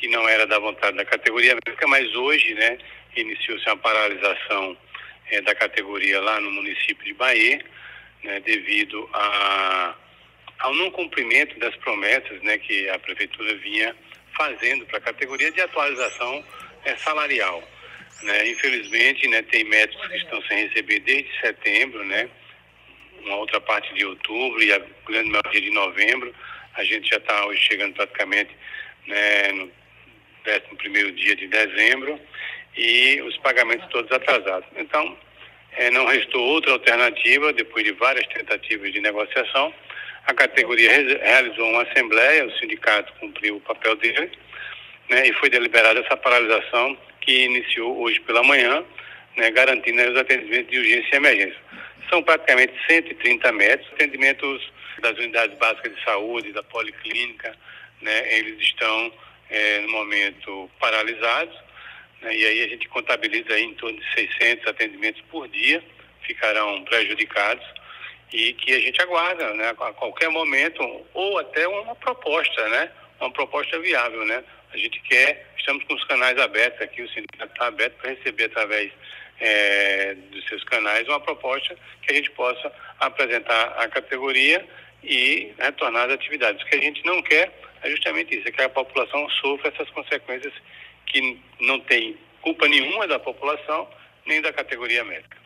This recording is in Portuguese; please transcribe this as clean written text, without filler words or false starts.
que não era da vontade da categoria médica, mas hoje, né, iniciou-se uma paralisação da categoria lá no município de Bahia, né, devido ao não cumprimento das promessas, né, que a prefeitura vinha fazendo para a categoria de atualização salarial. Né? Infelizmente, né, tem médicos que estão sem receber desde setembro, né, uma outra parte de outubro e a grande maioria de novembro. A gente já está hoje chegando praticamente, né, no 11º dia de dezembro e os pagamentos todos atrasados. Então, não restou outra alternativa, depois de várias tentativas de negociação. A categoria realizou uma assembleia, o sindicato cumpriu o papel dele, né, e foi deliberada essa paralisação que iniciou hoje pela manhã, né, garantindo os atendimentos de urgência e emergência. São praticamente 130 médicos, atendimentos das unidades básicas de saúde, da policlínica, né, eles estão no momento paralisados, né, e aí a gente contabiliza aí em torno de 600 atendimentos por dia, ficarão prejudicados e que a gente aguarda, né, a qualquer momento, ou até uma proposta, né, uma proposta viável, né. A gente estamos com os canais abertos aqui, o sindicato está aberto para receber através dos seus canais uma proposta que a gente possa apresentar à categoria e retornar às atividades. O que a gente não quer é justamente isso, é que a população sofra essas consequências que não tem culpa nenhuma da população nem da categoria médica.